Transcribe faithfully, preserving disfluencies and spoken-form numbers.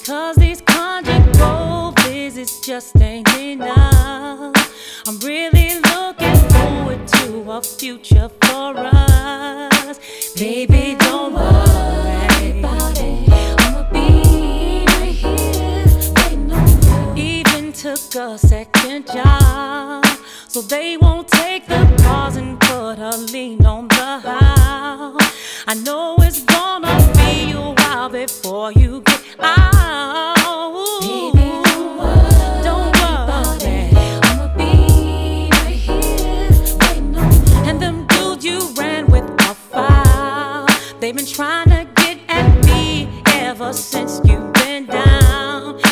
Cause these conjugal visits just ain't enough. I'm really looking forward to a future for us. Baby, don't worry about it. I'ma be right here waiting on you. Even took a second job so they won't take the pause and put a lien on the house. I know it's gonna be a while before you